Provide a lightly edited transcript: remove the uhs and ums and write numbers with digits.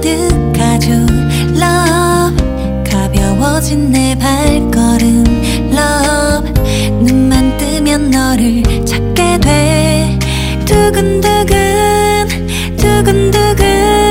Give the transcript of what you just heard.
가득하죠. Love 가벼워진 내 발걸음 Love 눈만 뜨면 너를 찾게 돼. 두근두근 두근두근